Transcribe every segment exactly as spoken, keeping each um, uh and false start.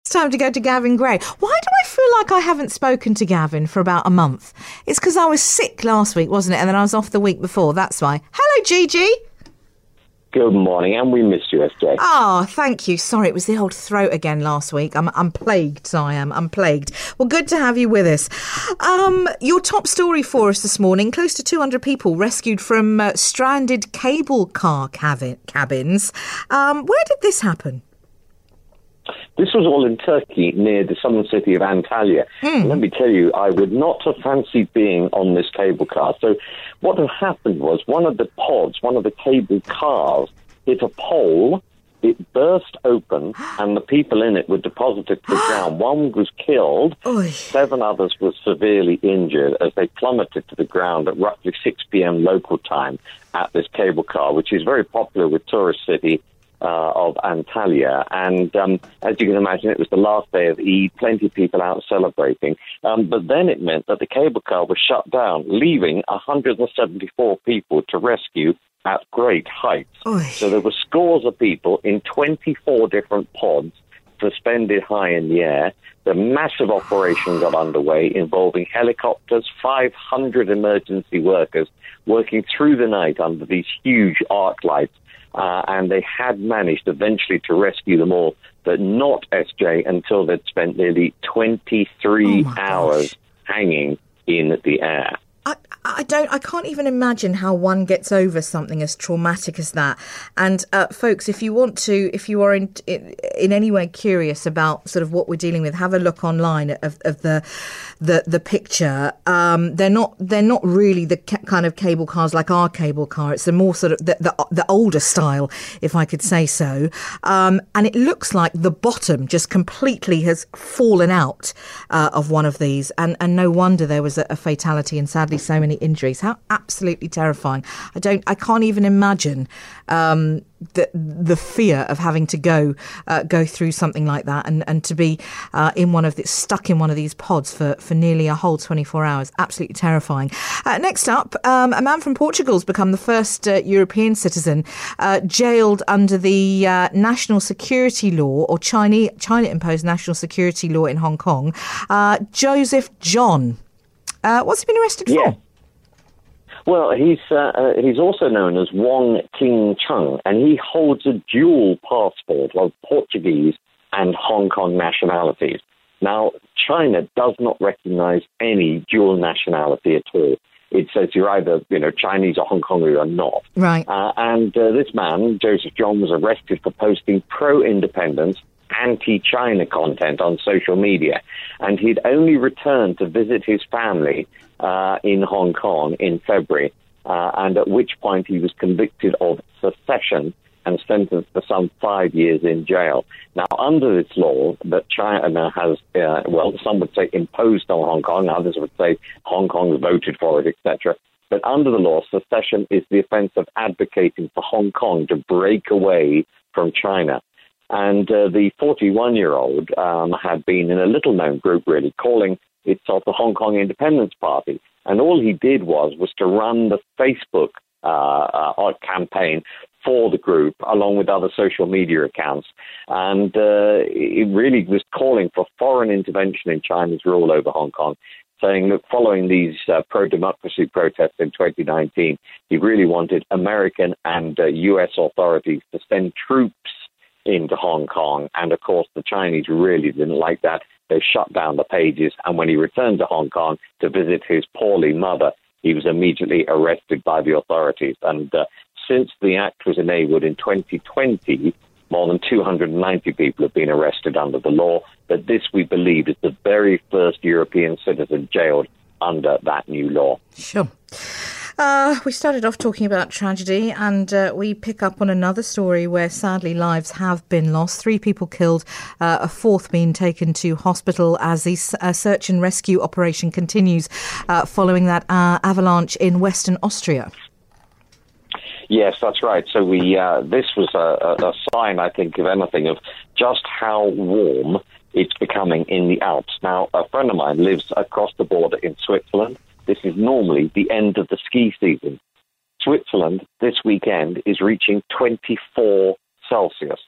time to go to Gavin Gray. Why do I feel like I haven't spoken to Gavin for about a month? It's because I was sick last week, wasn't it? And then I was off the week before. That's why. Hello, Gigi. Good morning, and we missed you, S J. Oh, thank you. Sorry, it was the old throat again last week. I'm I'm plagued, so I am. I'm plagued. Well, good to have you with us. Um, your top story for us this morning, close to two hundred people rescued from uh, stranded cable car cabin, cabins. Um, where did this happen? This was all in Turkey, near the southern city of Antalya. Mm. Let me tell you, I would not have fancied being on this cable car. So what had happened was one of the pods, one of the cable cars, hit a pole, it burst open, and the people in it were deposited to the ground. One was killed, Oy. seven others were severely injured as they plummeted to the ground at roughly six p.m. local time at this cable car, which is very popular with tourist city Uh, of Antalya. And um, as you can imagine, it was the last day of Eid, plenty of people out celebrating. Um, but then it meant that the cable car was shut down, leaving one hundred seventy-four people to rescue at great heights. Oy. So there were scores of people in twenty-four different pods suspended high in the air. The massive operation got underway involving helicopters, five hundred emergency workers working through the night under these huge arc lights. Uh, and they had managed eventually to rescue them all, but not, S J, until they'd spent nearly twenty-three oh hours hanging in the air. I, I don't. I can't even imagine how one gets over something as traumatic as that. And uh, folks, if you want to, if you are in, in in any way curious about sort of what we're dealing with, have a look online of, of the the the picture. Um, they're not they're not really the ca- kind of cable cars like our cable car. It's the more sort of the the, the older style, if I could say so. Um, and it looks like the bottom just completely has fallen out uh, of one of these, and and no wonder there was a, a fatality and sadly so many injuries. How absolutely terrifying. I don't I can't even imagine um the the fear of having to go uh, go through something like that and and to be uh, in one of the stuck in one of these pods for for nearly a whole twenty-four hours. Absolutely terrifying. Uh, next up, um, a man from Portugal's become the first uh, European citizen uh, jailed under the uh, national security law, or China China imposed national security law in Hong Kong. Uh, Joseph John. Uh, what's he been arrested for? Yeah. Well, he's uh, uh, he's also known as Wong Ting Chung, and he holds a dual passport of Portuguese and Hong Kong nationalities. Now, China does not recognize any dual nationality at all. It says you're either, you know, Chinese or Hong Kong, or not. Right. Uh, and uh, this man, Joseph John, was arrested for posting pro-independence, anti-China content on social media. And he'd only returned to visit his family uh, in Hong Kong in February, uh, and at which point he was convicted of secession and sentenced to some five years in jail. Now, under this law that China has, uh, well, some would say imposed on Hong Kong, others would say Hong Kong voted for it, et cetera. But under the law, secession is the offense of advocating for Hong Kong to break away from China. And uh, the forty-one-year-old um, had been in a little-known group, really, calling itself the Hong Kong Independence Party. And all he did was was to run the Facebook uh, uh, campaign for the group, along with other social media accounts. And uh, it really was calling for foreign intervention in China's rule over Hong Kong, saying, look, following these uh, pro-democracy protests in twenty nineteen, he really wanted American and uh, U S authorities to send troops into Hong Kong. And, of course, the Chinese really didn't like that. They shut down the pages. And when he returned to Hong Kong to visit his poorly mother, he was immediately arrested by the authorities. And uh, since the act was enabled in twenty twenty, more than two hundred ninety people have been arrested under the law. But this, we believe, is the very first European citizen jailed under that new law. Sure. Uh, we started off talking about tragedy, and uh, we pick up on another story where sadly lives have been lost. Three people killed, uh, a fourth being taken to hospital as the uh, search and rescue operation continues uh, following that uh, avalanche in Western Austria. Yes, that's right. So we uh, this was a, a sign, I think, of anything, of just how warm it's becoming in the Alps. Now, a friend of mine lives across the border in Switzerland. This is normally the end of the ski season. Switzerland this weekend is reaching twenty-four Celsius.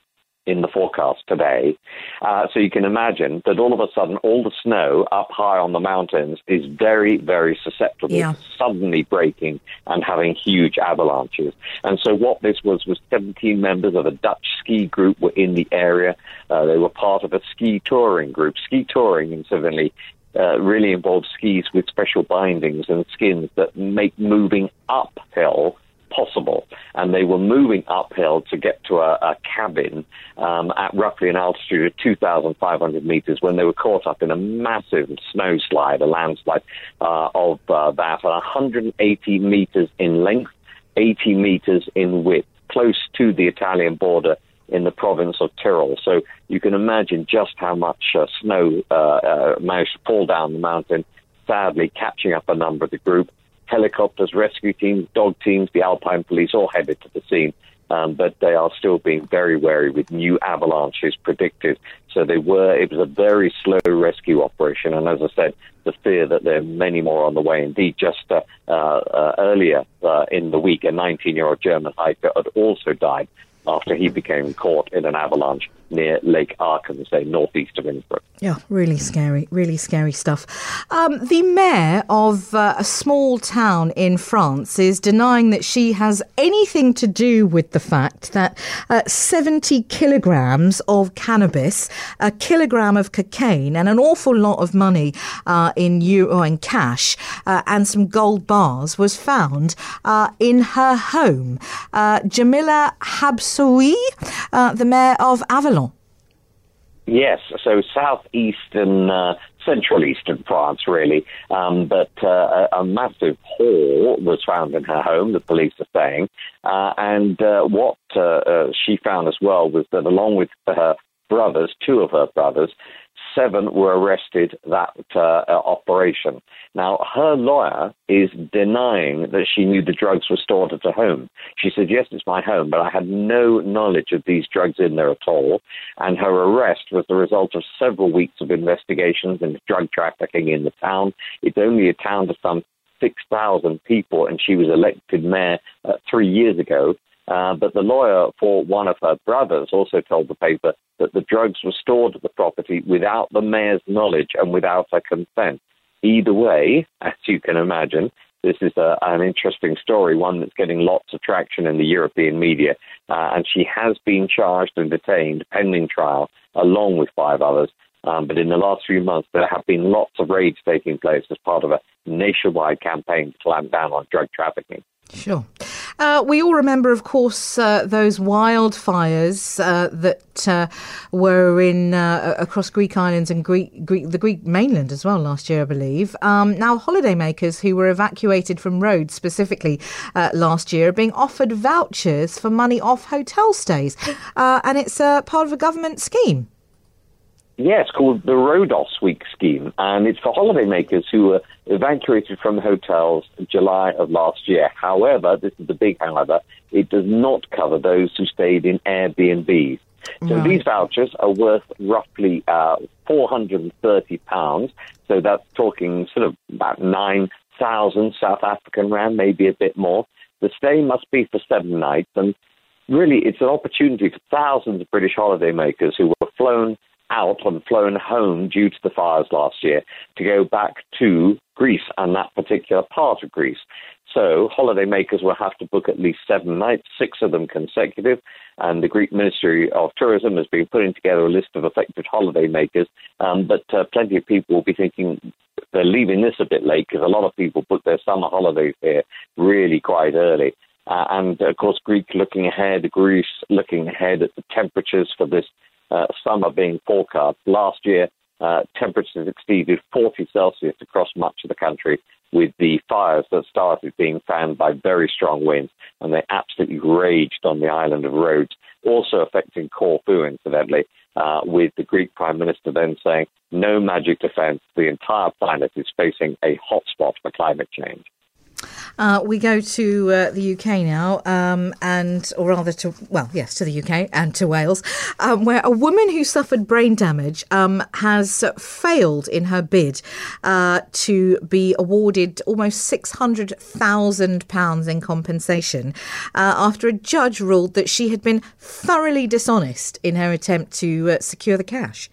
in the forecast today. Uh, so you can imagine that all of a sudden, all the snow up high on the mountains is very, very susceptible yeah. to suddenly breaking and having huge avalanches. And so what this was, was seventeen members of a Dutch ski group were in the area. Uh, they were part of a ski touring group. Ski touring, incidentally, uh, really involves skis with special bindings and skins that make moving uphill possible, and they were moving uphill to get to a, a cabin um, at roughly an altitude of two thousand five hundred meters when they were caught up in a massive snowslide, a landslide uh, of uh, that one hundred eighty meters in length, eighty meters in width, close to the Italian border in the province of Tyrol. So you can imagine just how much uh, snow uh, uh, managed to fall down the mountain, sadly catching up a number of the group. Helicopters, rescue teams, dog teams, the Alpine police all headed to the scene, um, but they are still being very wary with new avalanches predicted. So they were, it was a very slow rescue operation, and as I said, the fear that there are many more on the way. Indeed, just uh, uh, earlier uh, in the week, a nineteen-year-old German hiker had also died after he became caught in an avalanche near Lake Arkensee, northeast of Innsbruck. Yeah, really scary, really scary stuff. Um, the mayor of uh, a small town in France is denying that she has anything to do with the fact that uh, seventy kilograms of cannabis, a kilogram of cocaine, and an awful lot of money uh, in euro in cash uh, and some gold bars was found uh, in her home. Uh, Jamila Habsoui, uh, the mayor of Avalon. Yes, so southeastern, uh, central eastern France, really. Um, but uh, a, a massive haul was found in her home, the police are saying. Uh, and uh, what uh, uh, she found as well was that along with her brothers, two of her brothers, seven were arrested that uh, uh, operation. Now, her lawyer is denying that she knew the drugs were stored at her home. She said, yes, it's my home, but I had no knowledge of these drugs in there at all. And her arrest was the result of several weeks of investigations into drug trafficking in the town. It's only a town of some six thousand people, and she was elected mayor uh, three years ago. Uh, but the lawyer for one of her brothers also told the paper that the drugs were stored at the property without the mayor's knowledge and without her consent. Either way, as you can imagine, this is a, an interesting story, one that's getting lots of traction in the European media. Uh, and she has been charged and detained pending trial, along with five others. Um, but in the last few months, there have been lots of raids taking place as part of a nationwide campaign to clamp down on drug trafficking. Sure. Uh, we all remember, of course, uh, those wildfires uh, that uh, were in uh, across Greek islands and Greek, Greek, the Greek mainland as well last year, I believe. Um, now, holidaymakers who were evacuated from Rhodes specifically uh, last year are being offered vouchers for money off hotel stays. Uh, and it's uh, part of a government scheme. Yes, called the Rhodos Week scheme, and it's for holidaymakers who were evacuated from hotels in July of last year. However, this is the big however, it does not cover those who stayed in Airbnbs. So right. These vouchers are worth roughly uh, four hundred thirty pounds, so that's talking sort of about nine thousand South African rand, maybe a bit more. The stay must be for seven nights, and really it's an opportunity for thousands of British holidaymakers who were flown out and flown home due to the fires last year to go back to Greece and that particular part of Greece. So holidaymakers will have to book at least seven nights, six of them consecutive, and the Greek Ministry of Tourism has been putting together a list of affected holidaymakers, um, but uh, plenty of people will be thinking they're leaving this a bit late because a lot of people book their summer holidays here really quite early. Uh, and, of course, Greek looking ahead, Greece looking ahead at the temperatures for this Uh, summer being forecast. Last year, uh, temperatures exceeded forty Celsius across much of the country, with the fires that started being fanned by very strong winds, and they absolutely raged on the island of Rhodes, also affecting Corfu, incidentally, uh, with the Greek Prime Minister then saying, no magic defense, the entire planet is facing a hotspot for climate change. Uh, we go to uh, the U K now, um, and or rather to, well, yes, to the U K and to Wales, um, where a woman who suffered brain damage um, has failed in her bid uh, to be awarded almost six hundred thousand pounds in compensation uh, after a judge ruled that she had been thoroughly dishonest in her attempt to uh, secure the cash.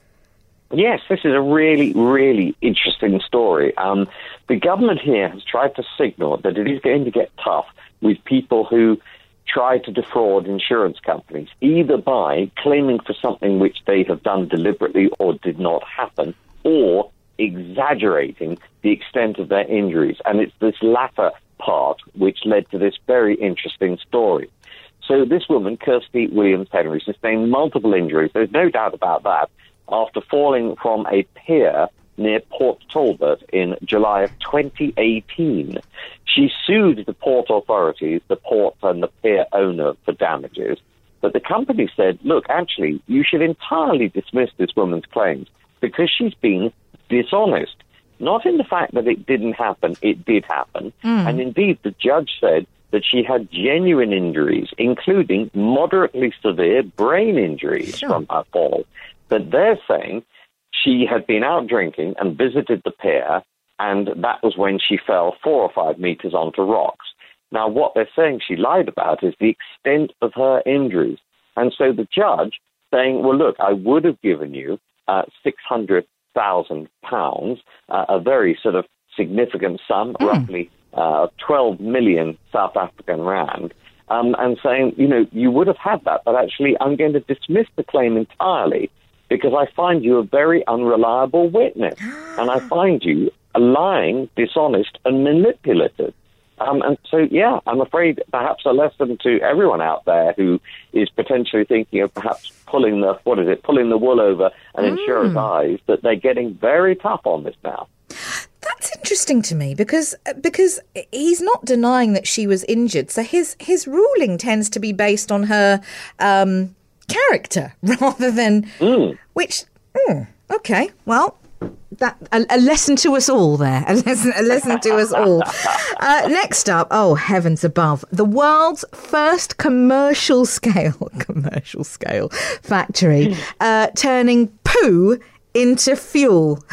Yes, this is a really, really interesting story. Um, the government here has tried to signal that it is going to get tough with people who try to defraud insurance companies, either by claiming for something which they have done deliberately or did not happen, or exaggerating the extent of their injuries. And it's this latter part which led to this very interesting story. So this woman, Kirsty Williams-Henry, sustained multiple injuries. There's no doubt about that, after falling from a pier near Port Talbot in July of twenty eighteen. She sued the port authorities, the port and the pier owner, for damages. But the company said, look, actually, you should entirely dismiss this woman's claims because she's been dishonest. Not in the fact that it didn't happen, it did happen. Mm. And indeed, the judge said that she had genuine injuries, including moderately severe brain injuries sure. from her fall. But they're saying she had been out drinking and visited the pier, and that was when she fell four or five meters onto rocks. Now, what they're saying she lied about is the extent of her injuries. And so the judge saying, well, look, I would have given you uh, six hundred thousand pounds, uh, a very sort of significant sum, mm. roughly uh, twelve million South African rand, um, and saying, you know, you would have had that, but actually I'm going to dismiss the claim entirely because I find you a very unreliable witness, and I find you lying, dishonest, and manipulative. Um, and so, yeah, I'm afraid perhaps a lesson to everyone out there who is potentially thinking of perhaps pulling the, what is it, pulling the wool over an mm. insurer's eyes, that they're getting very tough on this now. That's interesting to me because because he's not denying that she was injured. So his his ruling tends to be based on her um, character rather than mm. which. Mm, okay, well. That a, a lesson to us all there. A lesson, a lesson to us all. Uh, next up, oh heavens above, the world's first commercial scale commercial scale factory uh, turning poo into fuel.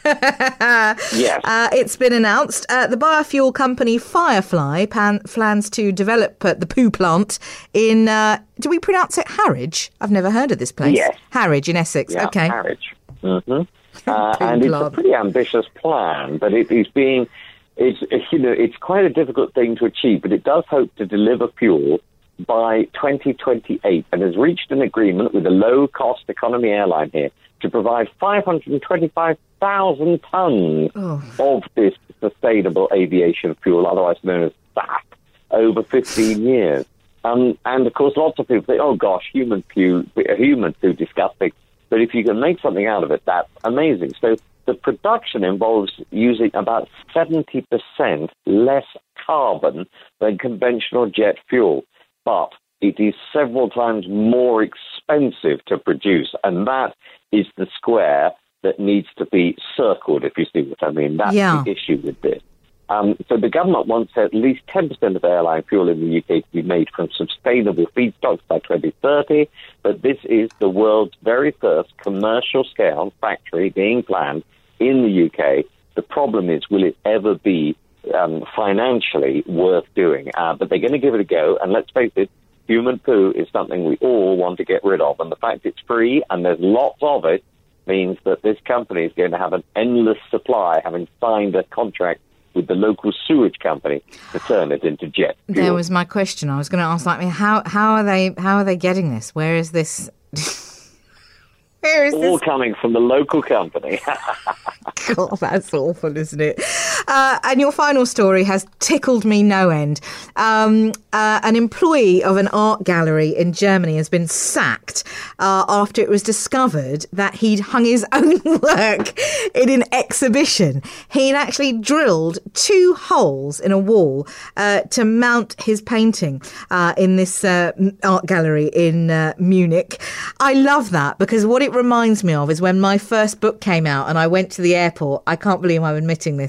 Yes. Uh, it's been announced. Uh, the biofuel company Firefly pan- plans to develop uh, the poo plant in. Uh, do we pronounce it Harwich? I've never heard of this place. Yes. Harwich in Essex. Yeah, okay. Harwich. Mm-hmm. Uh, and it's a pretty ambitious plan, but it is being, it's you know, it's quite a difficult thing to achieve, but it does hope to deliver fuel by twenty twenty-eight and has reached an agreement with a low-cost economy airline here to provide five hundred twenty-five thousand tons oh. of this sustainable aviation fuel, otherwise known as S A F, over fifteen years. Um, and, of course, lots of people say, oh, gosh, human poo, human poo, disgusting. But if you can make something out of it, that's amazing. So the production involves using about seventy percent less carbon than conventional jet fuel. But it is several times more expensive to produce. And that is the square that needs to be circled, if you see what I mean. That's yeah. the issue with this. Um, so the government wants at least ten percent of airline fuel in the U K to be made from sustainable feedstocks by twenty thirty, but this is the world's very first commercial-scale factory being planned in the U K. The problem is, will it ever be um, financially worth doing? Uh, but they're going to give it a go, and let's face it, human poo is something we all want to get rid of, and the fact it's free and there's lots of it means that this company is going to have an endless supply, having signed a contract with the local sewage company to turn it into jet fuel. There was my question. I was going to ask, like, how how are they how are they getting this? Where is this? Where is all this? Coming from the local company. God, that's awful, isn't it? Uh, and your final story has tickled me no end. Um, uh, an employee of an art gallery in Germany has been sacked uh, after it was discovered that he'd hung his own work in an exhibition. He'd actually drilled two holes in a wall uh, to mount his painting uh, in this uh, art gallery in uh, Munich. I love that because what it reminds me of is when my first book came out and I went to the airport. I can't believe I'm admitting this.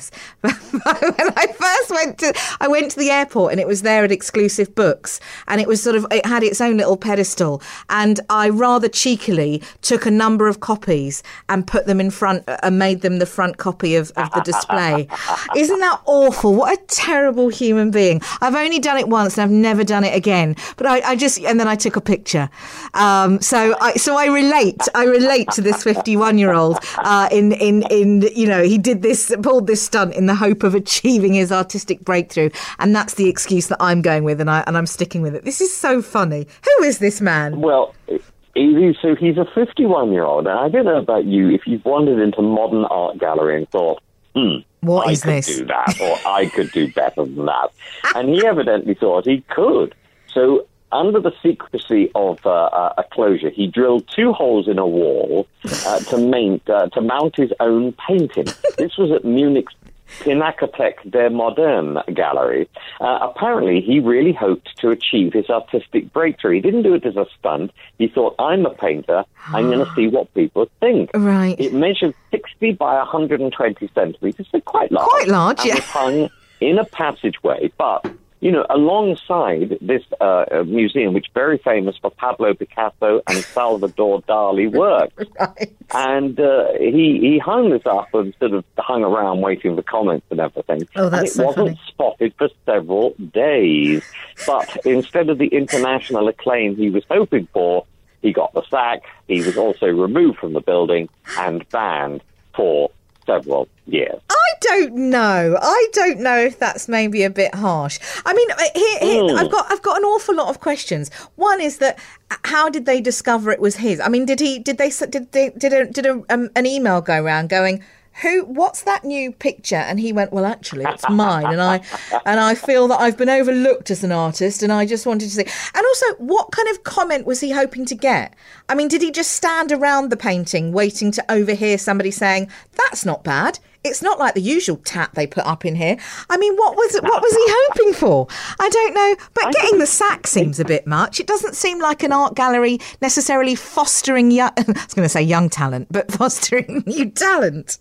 when I first went to, I went to the airport and it was there at Exclusive Books, and it was sort of, it had its own little pedestal, and I rather cheekily took a number of copies and put them in front and made them the front copy of, of the display. Isn't that awful? What a terrible human being. I've only done it once and I've never done it again. But I, I just, and then I took a picture. Um, so I, so I relate, I relate to this fifty-one-year-old uh, in, in, in, you know, he did this, pulled this stunt in the hope of achieving his artistic breakthrough. And that's the excuse that I'm going with, and, I, and I'm sticking with it. This is so funny. Who is this man? Well, he, so he's a fifty-one-year-old, and I don't know about you, if you've wandered into modern art gallery and thought, hmm, what I is could this? do that, or I could do better than that. And he evidently thought he could. So under the secrecy of uh, a closure, he drilled two holes in a wall uh, to, mount, uh, to mount his own painting. This was at Munich's Pinakothek der Moderne gallery. Uh, apparently, he really hoped to achieve his artistic breakthrough. He didn't do it as a stunt. He thought, I'm a painter. I'm going to see what people think. Right. It measured sixty by one hundred twenty centimetres, so quite large. Quite large, and yeah. was hung in a passageway, but you know, alongside this uh, museum, which is very famous for Pablo Picasso and Salvador Dali work. Right. And uh, he, he hung this up and sort of hung around waiting for comments and everything. Oh, that's and it so wasn't funny. spotted for several days. But instead of the international acclaim he was hoping for, he got the sack. He was also removed from the building and banned for several years. I don't know. I don't know if that's maybe a bit harsh. I mean, here, here Mm. I've got I've got an awful lot of questions. One is that how did they discover it was his? I mean, did he did they did they did a, did a, um, an email go around going, who, what's that new picture? And he went, well, actually, it's mine. And I and I feel that I've been overlooked as an artist, and I just wanted to see. And also, what kind of comment was he hoping to get? I mean, did he just stand around the painting waiting to overhear somebody saying, that's not bad? It's not like the usual tat they put up in here. I mean, what was it, what was he hoping for? I don't know. But getting the sack seems a bit much. It doesn't seem like an art gallery necessarily fostering young, I was going to say young talent, but fostering new talent.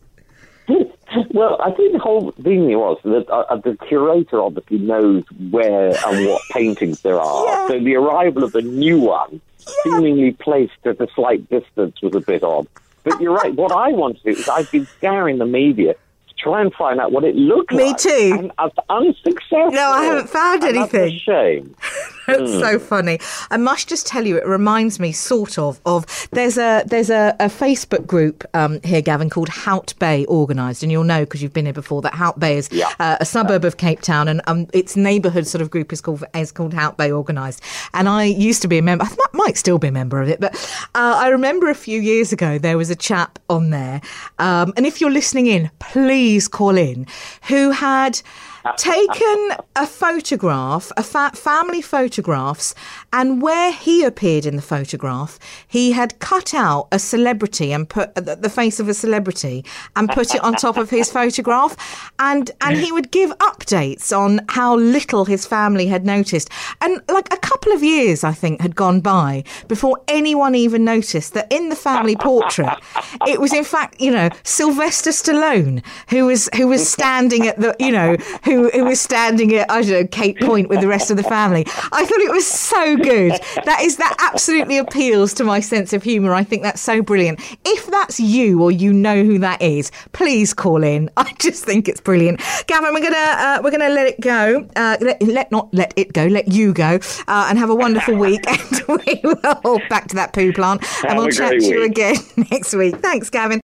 Well, I think the whole thing was that uh, the curator obviously knows where and what paintings there are. Yeah. So the arrival of the new one, Yeah. seemingly placed at a slight distance, was a bit odd. But you're right. What I want to do is I've been scouring the media to try and find out what it looked Me like. too. And I've unsuccessful. No, I haven't found And that's a anything. shame. That's so funny. I must just tell you, it reminds me sort of of there's a there's a, a Facebook group um, here, Gavin, called Hout Bay Organised, and you'll know because you've been here before that Hout Bay is Yeah. uh, a suburb of Cape Town, and um, its neighbourhood sort of group is called is called Hout Bay Organised. And I used to be a member. I might, might still be a member of it, but uh, I remember a few years ago there was a chap on there, um, and if you're listening in, please call in, who had taken a photograph, a fa- family photographs, and where he appeared in the photograph, he had cut out a celebrity and put the, the face of a celebrity and put it on top of his photograph, and and he would give updates on how little his family had noticed. And like a couple of years, I think, had gone by before anyone even noticed that in the family portrait, it was in fact, you know, Sylvester Stallone who was who was standing at the, you know, who who was standing at, I don't know, Cape Point with the rest of the family. I thought it was so good. That is, that absolutely appeals to my sense of humour. I think that's so brilliant. If that's you or you know who that is, please call in. I just think it's brilliant. Gavin, we're gonna uh, we're gonna let it go. Uh, let, let not let it go. Let you go uh, and have a wonderful week. And we will back to that poo plant, and Have we'll a chat great to you week. again next week. Thanks, Gavin.